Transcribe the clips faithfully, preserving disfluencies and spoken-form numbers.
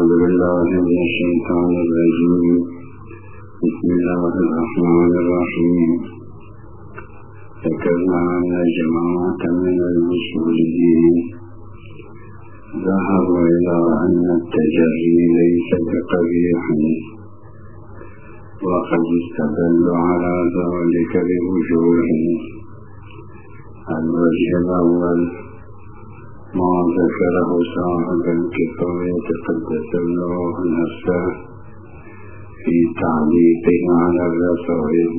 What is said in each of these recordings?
أعوذ بالله من الشيطان الرجيم. بسم الله الرحمن الرحيم. ذكرنا أن جماعة من المسؤولين ذهبوا إلى أن التجري ليس بقبيح، وقد استدلوا على ذلك بوجوه. الوجه الأول ما ذكره صاحب الكفاية قدس الله نفسه في تعليقه على الرسائل،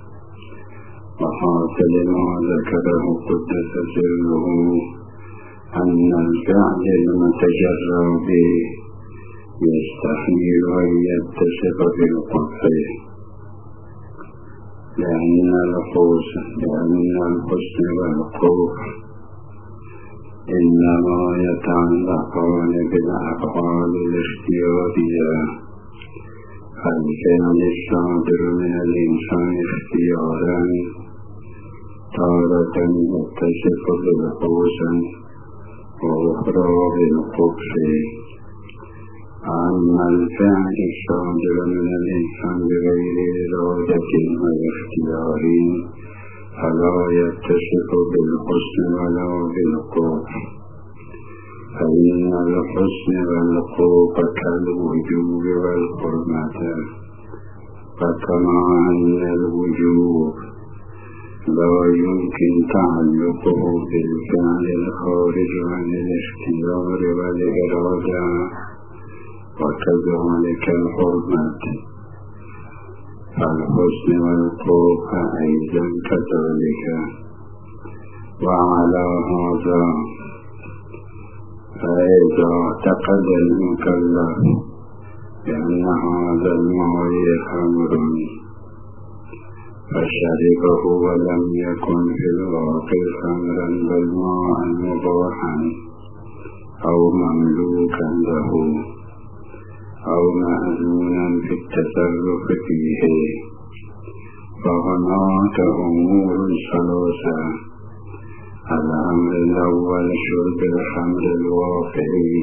وحاصل ما ذكره قدس سره أن الفعل المتجرى به يستحيل أن يتصف بالقبح، لأن الحسن لأن الحسن والقبح إنما يتعلقان بالأفعال الاختيارية، فالفعل الصادر من الإنسان اختيارا تارة يتصف بالحسن وأخرى بالقبح. أما الفعل الصادر من الإنسان بغير إرادة واختيار فلا يتصف بالحسن ولا بالقبح، فإن الحسن والقبح كالوجوب والحرمة، فكما أن الوجوب لا يمكن تعلقه بالفعل الخارج عن الاختيار والإرادة، وكذلك الحرمة، فالحسن والقبح أيضا كذلك. وعلى هذا فإذا اعتقد المكلف بأن هذا الماء خمر فشربه ولم يكن في الواقع خمرا بل ماء مباحا أو مملوكا له أو مأذونا في التصرف فيه، فهناك أمور ثلاثة: الأمر الأول شرب الخمر الواقعي،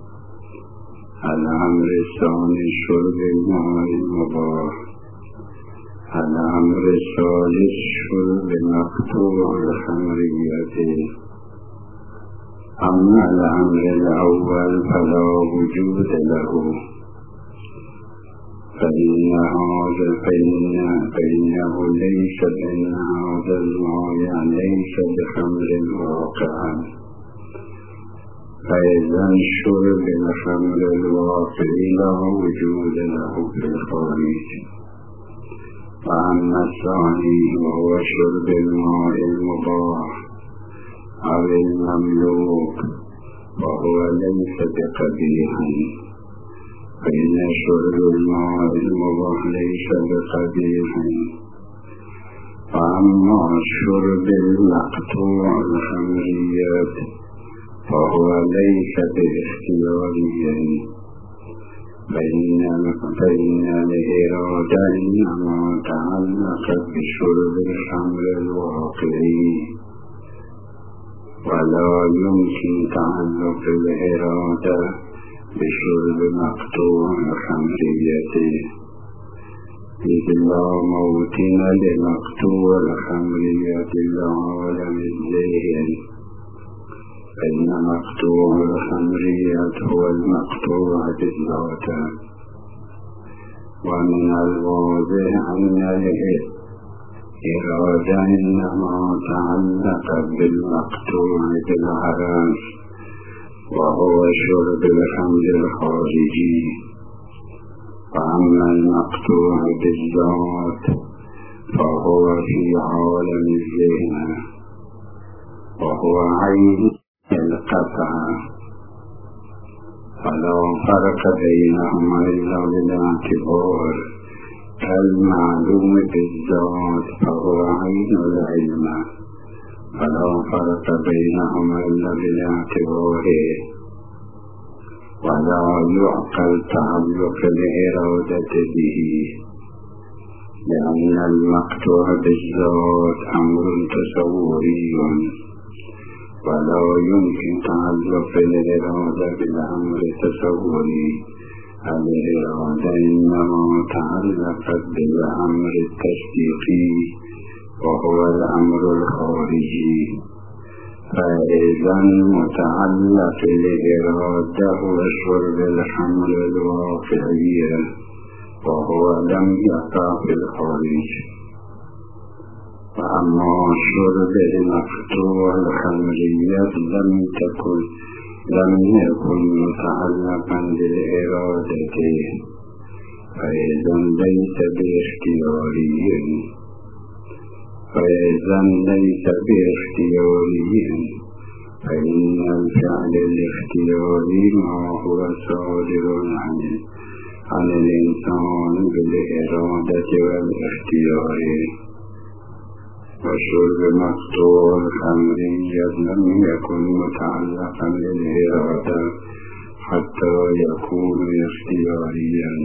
الأمر الثاني شرب الماء المباح، الأمر الثالث شرب مقطوع الخمرية. أما الأمر الأول فلا وجود له، فإن هذا فإن فإنه ليس بأن هذا الماء ليس بخمر واقعا، فإذا شرب الخمر الواقع لا وجود له في الخارج. وأما الثاني وهو شرب الماء المباح أو المملوك وهو ليس بقبيح، فإن شرب الماء المباح ليس بقبيح. وأما شرب المقطوع الخمريات فهو ليس باختياري، فإن فإن الإرادة إنما تعلقت بشرب الخمر الواقعي، ولا يمكن تعلق الإرادة بشرب مقطوع الخمرية، إذ لا موطن لمقطوع الخمرية لعالم الذهن، فإن مقطوع الخمرية هو المقطوع بالذات. ومن الواضح أن الإرادة إنما تعلقت بالمقطوع بالعرف، وهو شرب الخمر الخارجي. وأما المقطوع بالذات فهو في عالم الذهن، وهو عين القطع، فلا فرق بينهما إلا بالاعتبار. كالمعلوم بالذات فهو عين العلم، فلا فرق بينهما إلا بالاعتبار. ولا يعقل تعلق الإرادة به، لأن المقطوع بالذات أمر تصوري، ولا يمكن تعلق الإرادة بالأمر التصوري، الإرادة إنما تعلقت بالأمر التصديقي وهو الأمر الخارجي، فإذا المتعلق بالإرادة هو شرب الحمل الواقعي وهو لم يقع في الخارج. وأما شرب المقطوع الخمرية لم تكن لم يكن متعلقا بالإرادة، فإذا ليس باختياري فإذا ليس باختياري فإن الفعل الاختياري ما هو صادر عن عن الإنسان بالإرادة والاختيار. وشرب مقطوع الخمرية لم يكن متعلقا بالإرادة حتى يكون اختياريا.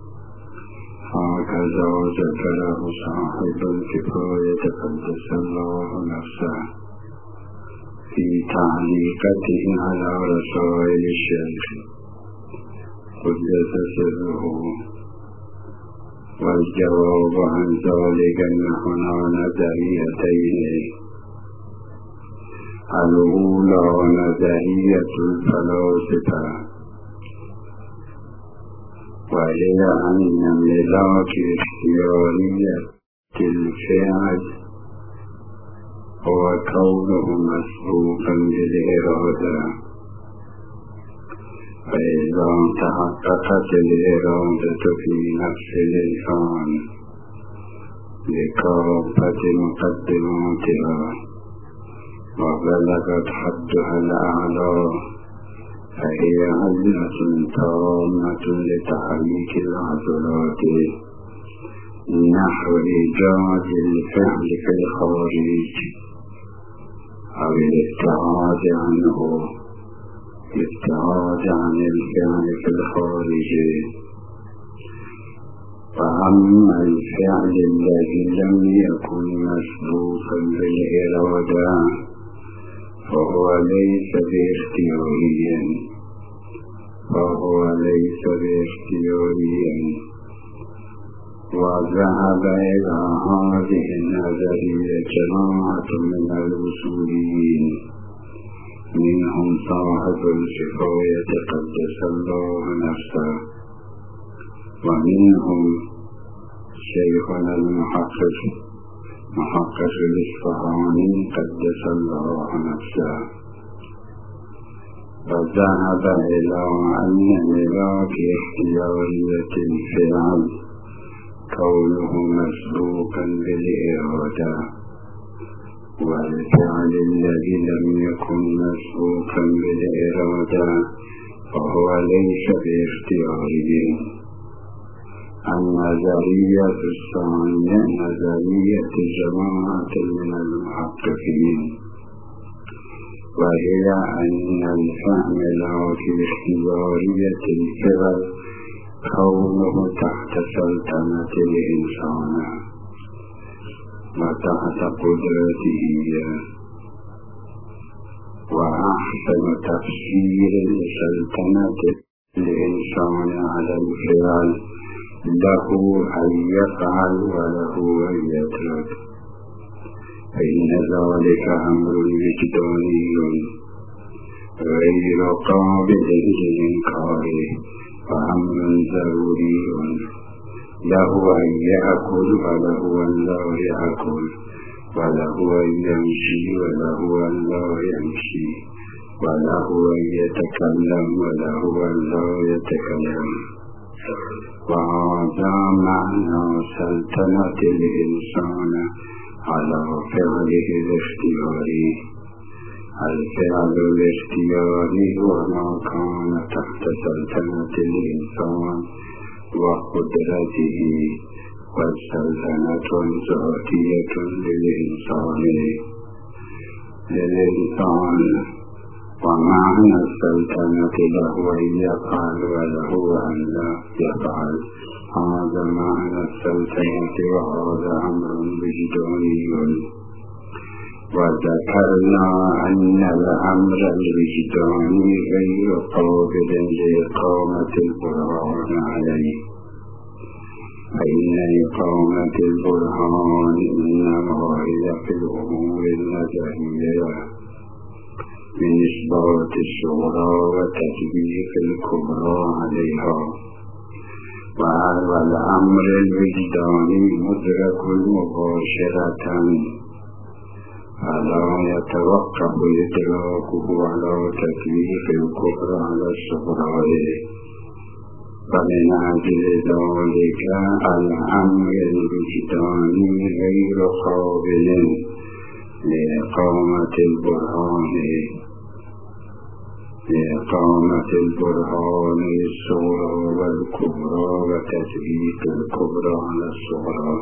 هكذا ذكره صاحب الكفاية قدس الله نفسه في تعليقته على رسائل الشيخ قدس سره. والجواب عن ذلك أن هنا نظريتين: الأولى نظرية الفلاسفة، وهي أن ملاك اختيارية الفعل هو كونه مسبوقا بالإرادة، فإذا تحققت الإرادة في نفس الإنسان لكافة مقدماتها وبلغت حدها الأعلى فهي علة تامة لتحريك العضلات نحو إيجاد الفعل في الخارج أو الابتعاد عنه الابتعاد عن الفعل في الخارج. فأما الفعل الذي لم يكن مسبوقا بالإرادة فهو ليس باختياري فهو ليس باختياري وذهب إلى هذه النظرية جماعة من الوصوليين، منهم صاحب الكفاية قدس الله نفسه، ومنهم شيخنا المحقق محقق الإصفهاني قدس الله نفسه. وذهب إلى أن ملاك اختيارية الفعل كونه مسبوقا بالإرادة، والفعل الذي لم يكن مسبوقا بالإرادة فهو ليس باختياري. النظرية الثانية نظرية جماعة من المحققين، وهي أن الفهم لاك اختيارية الفعل كونه تحت سلطنة الإنسان وتحت قدرته. وأحسن تفسير لسلطنة الإنسان على الفعل له أن يفعل وله أن يترك، فإن ذلك أمر وجداني غير قابل للإنكار وأمر ضروري، له أن يأكل وله أن لا يأكل، وله أن يمشي وله أن لا يمشي، وله أن يتكلم وله أن لا يتكلم. وهذا معنى سلطنة الإنسان على فعله الاختياري. الفعل الاختياري وما كان تحت سلطنة الإنسان وقدرته، والسلطنة ذاتية للإنسان للإنسان ومعنى السلطنة له أن يفعل وله أن لا يفعل. هذا معنى السلطنة وهذا أمر وجداني. وذكرنا أن الأمر الوجداني غير قابل لإقامة البرهان عليه، فإن إقامة البرهان إنما هي في الأمور النظرية من إثبات الصغرى وتطبيق الكبرى عليها، وهذا الأمر الوجداني مدرك مباشرة، فلا يتوقف إدراكه على تطبيق الكبرى على الصغرى، فمن أجل ذلك الأمر الوجداني غير قابل لإقامة البرهان لإقامة البرهان الصغرى والكبرى وتثبيت الكبرى على الصغرى.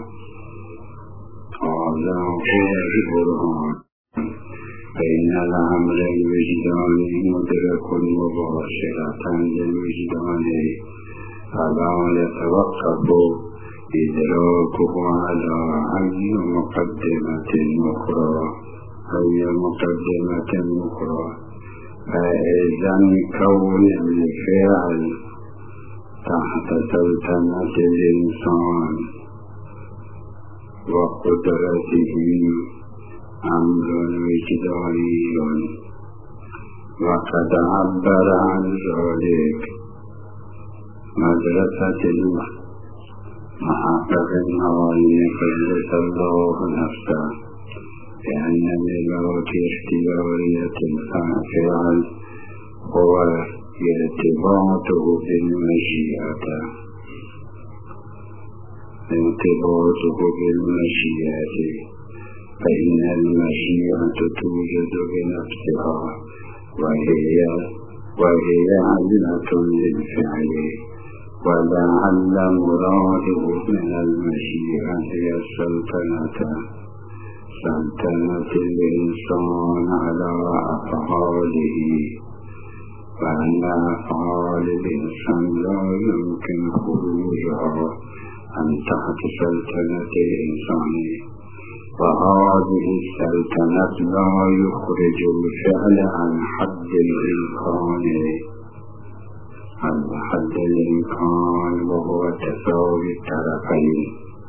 هذا هو البرهان، فإن الأمر الوجداني مدرك مباشرة للوجدان، فلا يتوقف إدراكه على أي مقدمة أخرى أي مقدمة أخرى فإذا كون الفعل تحت سلطنة الإنسان وقدرته أمر وجداني، وقد عبر عن ذلك مدرسة المحقق النووي قدس الله نفسه بأن ملاك اختيارية الفعل هو ارتباطه بالمشيئة ارتباطه بالمشيئة فإن المشيئة توجد بنفسها وهي وهي علة للفعل، ولعل مراده من المشيئة هي السلطنة سلطنة الإنسان على أفعاله، وأن أفعال الإنسان لا يمكن خروجها عن تحت سلطنة الإنسان، وهذه السلطنة لا يخرج الفعل عن حد الإمكان عن حد الإمكان وهو تساوي الطرفين،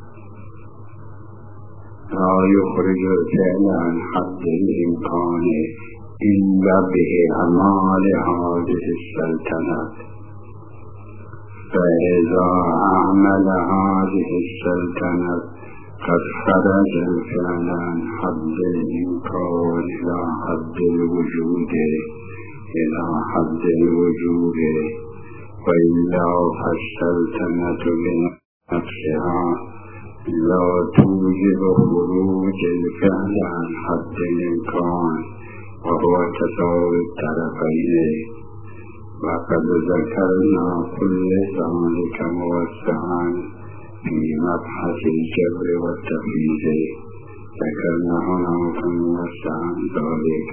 لا يخرج الفعل عن حد الإمكان إلا بإعمال هذه السلطنة، فإذا أعمل هذه السلطنة قد خرج الفعل عن حد الإمكان إلى حد الوجود إلى حد الوجود، وإلا فالسلطنة بنفسها لا توجب خروج الفعل عن حد الإمكان وهو تساوي الطرفين. وقد ذكرنا كل ذلك موسعا في مبحث الجبر والتفريج، ذكرنا هناك موسعا ذلك،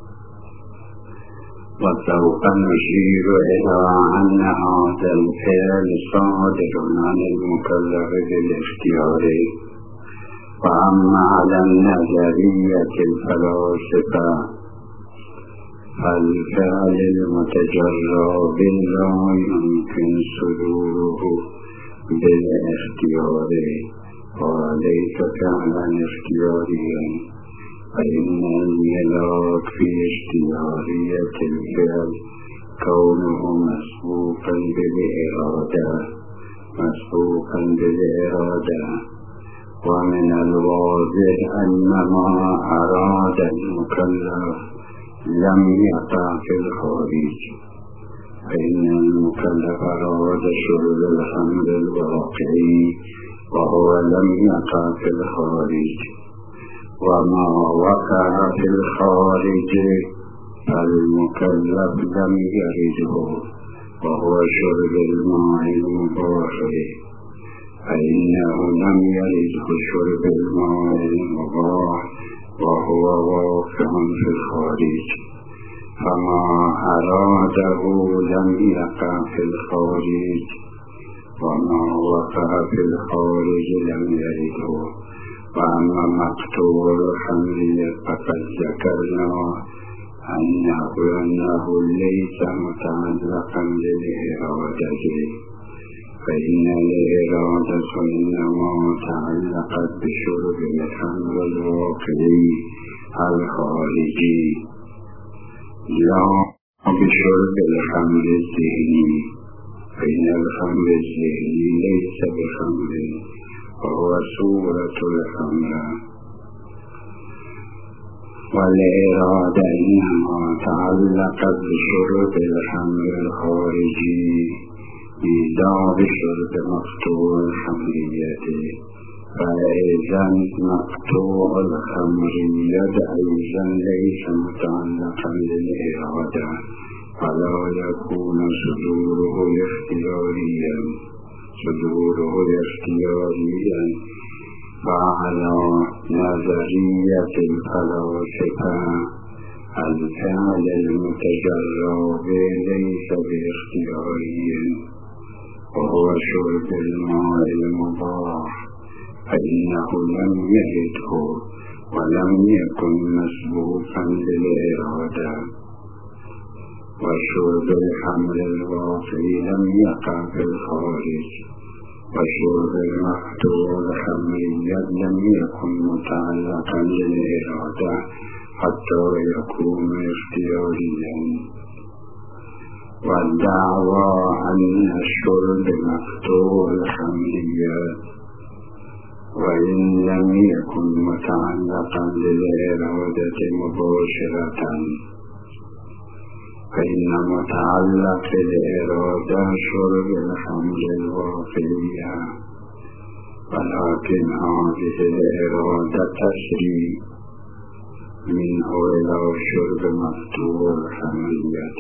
وسوف نشير إلى أن هذا الفعل صادر عن المكلف بالاختيار. وأما على النظرية الفلاسفة فالفعل المتجرد لا يمكن صدوره بالاختيار وليس فعلا اختياريا، فإن الملاك في اشتيارية الفعل كونه مسبوقا بالإرادة مسبوقا بالإرادة ومن الواضح أن ما أراد المكلف لم يقع في الخارج، فإن المكلف أراد شرب الخمر الواقعي وهو لم يقع في الخارج، وما وقع في الخارج فالمكلف لم يرده وهو شرب الماء المباح، فإنه لم يرده شرب الماء المباح وهو واقع في الخارج، فما أراده لم يقع في الخارج، وما وقع في الخارج لم يرده، وأما مقطوع الحملية فقد ذكرنا أنه أنه ليس متعلقا بالإرادة، فإن الإرادة إنما تعلقت بشرب الخمر الواقعي الخارجي لا بشرب الخمر الذهني، فإن الخمر الذهني ليس بخمر وهو صورة الخمر، والإرادة إنما تعلقت بشرب الخمر الخارجي لا بشرب مقطوع الخمرية، فإذا مقطوع الخمرية أيضا ليس متعلقا بالإرادة، فلا يكون صدوره اختياريا صدوره اختياريا وعلى نظرية الفلاسفة الفعل المتجرب ليس باختياري، وهو شرب الماء المباح، فإنه لم يهده ولم يكن مسبوقا بالإرادة، وشرب الخمر الواقعي لم يقع في الخارج، وشرب المقطوع الخمري لم يكن متعلقا بالإرادة حتى يكون اختياريا. والدعوى أن الشرب مقطوع الخمرية وإن لم يكن متعلقا بالإرادة مباشرة، فإن متعلق الإرادة شرب الخمر الواقعية، ولكن هذه الإرادة تسري منه إلى شرب مقطوع الخمرية،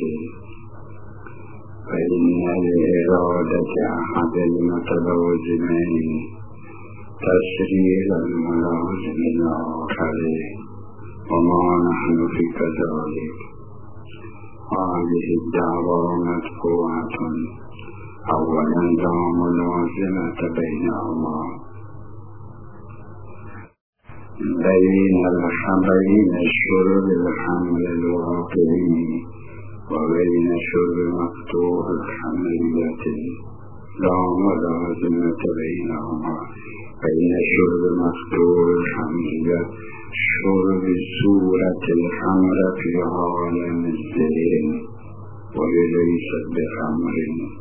فإن الإرادة أحد المتلازمين تسري إلى الملازم الآخر، وما نحن في كذلك. هذه الدعوة مدفوعة أولا لا ملازمة بينهما، بين بين الشرب الخمر الواقعي وبين شرب مقطوع الخمرية لا ملازمة بينهما، فإن شرب مقطوع الخمرية شرب صورة الخمر في عالم الذهن، وهي ليست بخمر،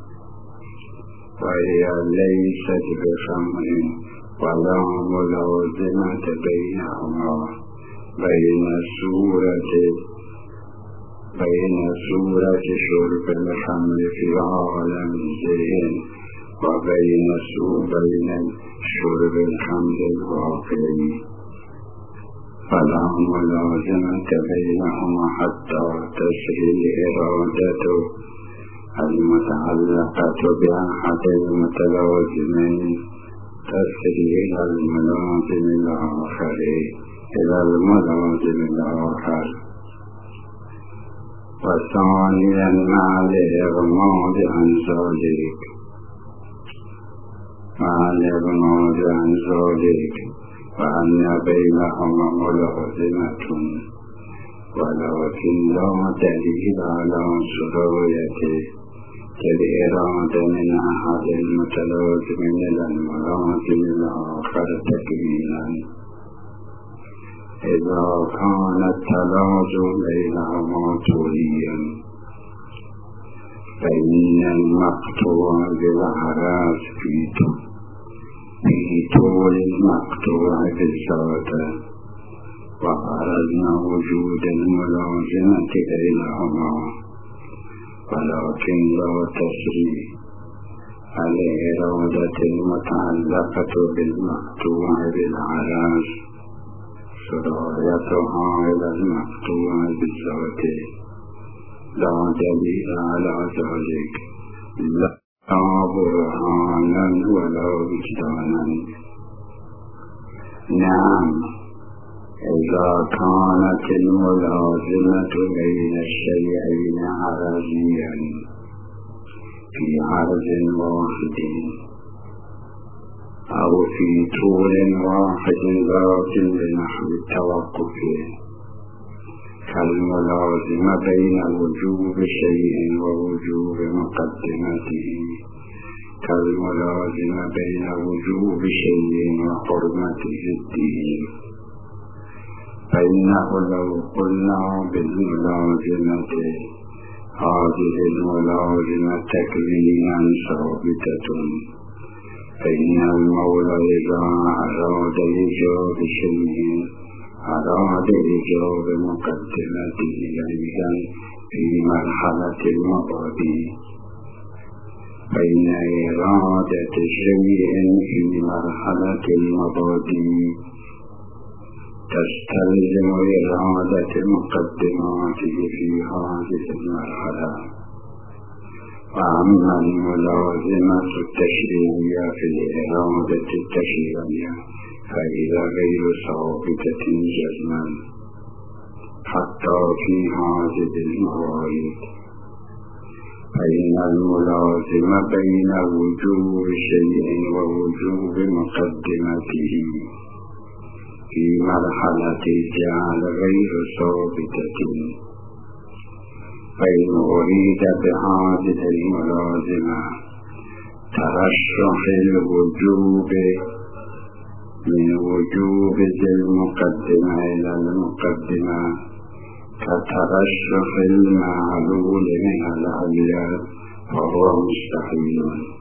وهي ليست بخمر ولا ملازمة بينهما، بين صورة بين صورة شرب الخمر في عالم الذهن وبين بين شرب الخمر الواقعي، فلا ملازمة بينهما حتى تسري الإرادة المتعلقة بأحد المتلازمين تسري إلى الملازم الآخر إلى الملازم الآخر. وثانيا مع الإغماض عن ذلك مع الإغماض عن ذلك وأن بينهما ملازمة، ولكن لا دليل على سريته كالإرادة من أحد المتلازمين إلى الملازم الآخر تكوينا، إذا كان التلازم بينهما طوليا، فإن المقطوع بالعراس في طول المقطوع بالذات، وعرضنا وجود الملازمة بينهما، ولكن لا تسري الإرادة المتعلقة بالمقطوع بالعراس سرايتها إلى المقطوع بالذات، لا دليل على ذلك، لا برهانا ولا وجدانا. نعم، إذا كانت الملازمة بين الشيئين عرضيا في عرض واحد، أو في طول واحد ذات لنحو التوقف كالملازمة بين وجوب شيء ووجوب مقدمته كالملازمة بين وجوب شيء وحرمة ضده. فإنه لو قلنا بالملازمة هذه الملازمة تكوينا ثابتة، فإن المولى إذا أراد إيجاب شيء أراد إيجاب مقدمته أيضا في مرحلة المبادئ، فإن إرادة شيء في مرحلة المبادئ تستلزم إرادة مقدماته في هذه المرحلة. وأما الملازمة التشريعية في الإرادة التشريعية فهي غير ثابتة جزما حتى في هذه الموارد، فإن الملازمة بين وجوب شيء ووجوب مقدمته في مرحلة الجعل غير ثابتة. فإن أريد بهذه الملازمة ترشح الوجوب من وجوب ذي المقدمة إلى المقدمة كترشح المعلول من العليا فهو مستحيل،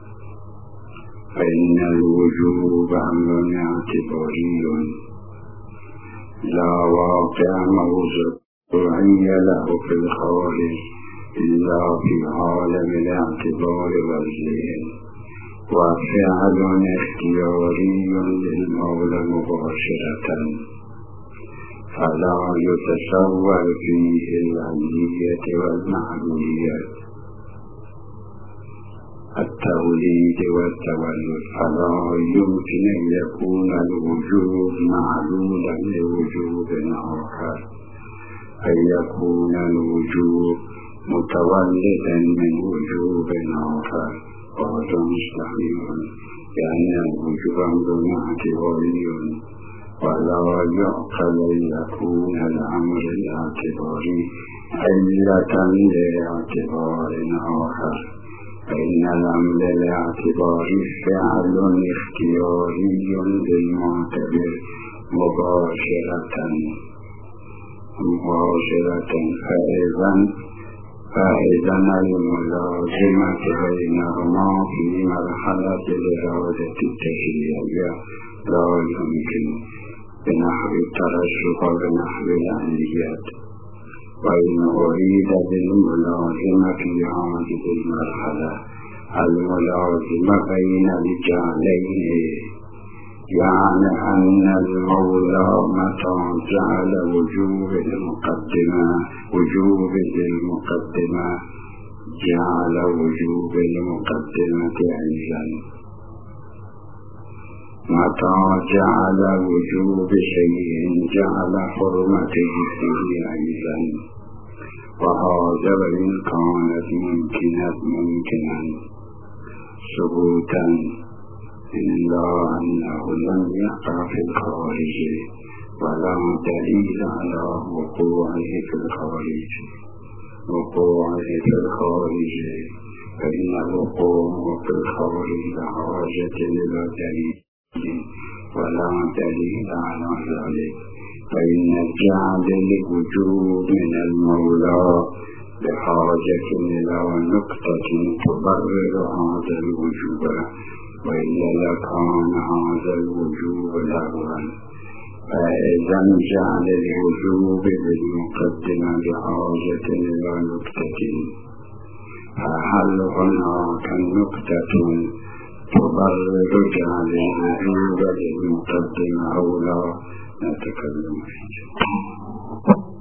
فإن الوجوب أمر اعتباري لا واقع موضوعي له في الخارج إلا في عالم الاعتبار والذهن، وفعل اختياري للمولى مباشرة فلا يتصور فيه العلية والمعنوية التوليد والتولد، فلا يمكن أن يكون الوجود معلولا لوجود آخر، أن يكون الوجود متولدا من وجود آخر، وهذا مستحيل، لأن الوجود أمر اعتباري ولا يعقل أن يكون الأمر الاعتباري علة لاعتبار آخر، فإن الأمر الاعتباري فعل اختياري للمعتبر مباشرة مباشرة فإذا فإذا الملازمة بينهما في مرحلة الإرادة التشريعية لا يمكن بنحو الترشح بنحو العليات. وإن أريد بالملازمة في هذه المرحلة الملازمة بين الجعلين، يعني أن المولى متى جعل وجوب المقدمة وجوب المقدمة جعل وجوب المقدمة أيضا، متى جعل وجوب شيء جعل حرمته فيه أيضا، وهذا وإن كانت ممكنة ممكنا ثبوتا إلا أنه لم يقع في الخارج ولا دليل على وقوعه في الخارج. وقوعه في الخارج فإن وقوعه في الخارج لحاجة إلى دليل ولا دليل على ذلك، فإن الجعل لوجود من المولى بحاجة إلى نقطة تبرر هذا الوجوب، وإلا لكان هذا الوجوب لغوا. فإذا جعل الوجوب بالمقدمة بحاجة إلى نقطة، فهل هناك نقطة تبرر جعل الوجوب بالمقدمة أو لا؟ نتكلم فيه.